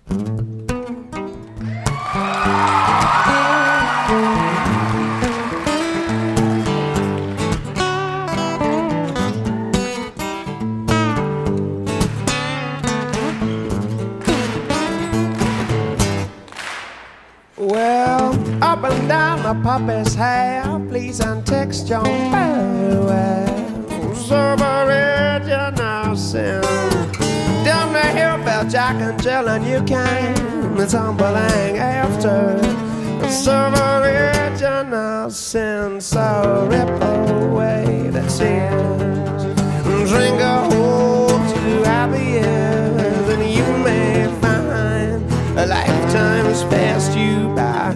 Well, up and down the puppy's hair, please and text your very well. Serve original sin. Down the hill, fell Jack and Jill, and you came tumbling after. Serve original sin, so rip away the tears. Drink a whole 2 happy years, and you may find a lifetime has passed you by.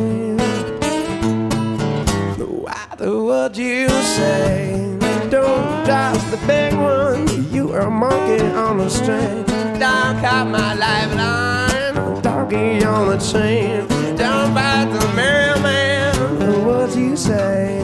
What would you say? Don't toss the big one. You are a monkey on a string. Don't cut my lifeline. Doggy on a chain. Don't bite the mailman. What would you say?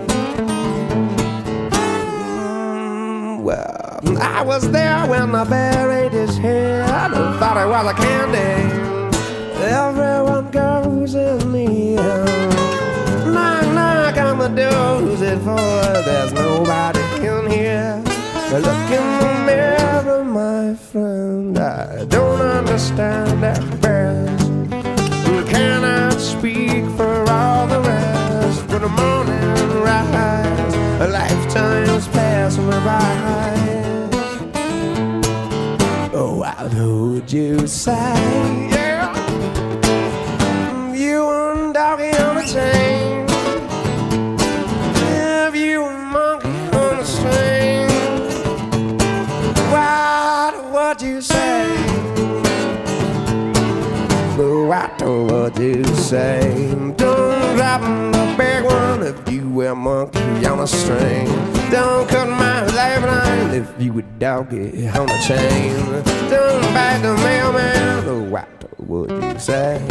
Well, I was there when I buried his head. I thought it was a candy. Everyone goes in the end. Knock, knock on the door. Who's it for? There's nobody in here. Look in the mirror, my friend. I don't understand at best. Cannot speak for all the rest. When the morning rise, a lifetime's pass me by. Oh, what would you say? Yeah. You and doggy on a chain. If you a monkey on a string, what would you say? What would you say? Don't drop the big one if you were a monkey on a string. Don't cut my lifeline if you were doggy on a chain. Don't bite the mailman. What would you say?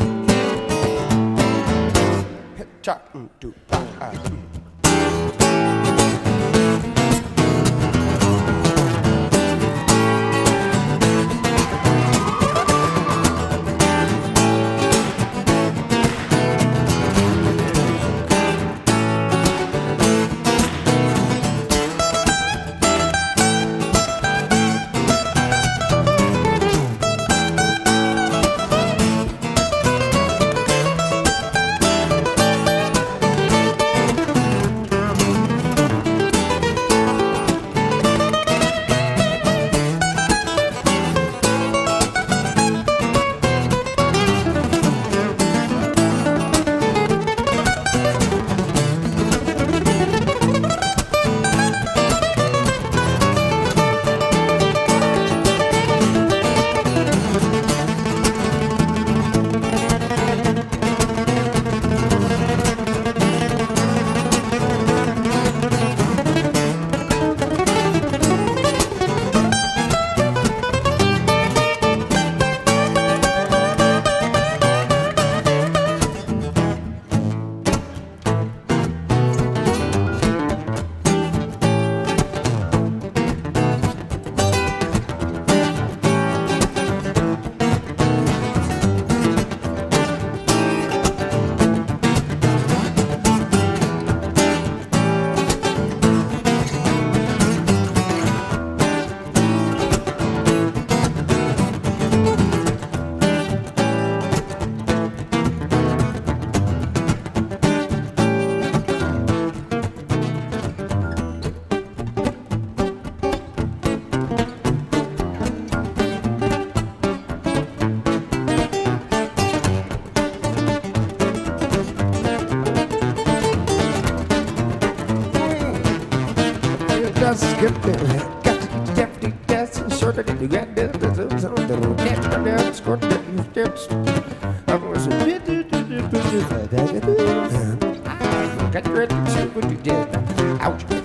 Skip it, got to Jeffy, that's sort of you got this, something, can't squirt that you steps. I was a bit, got ready to see what you did. Ouch.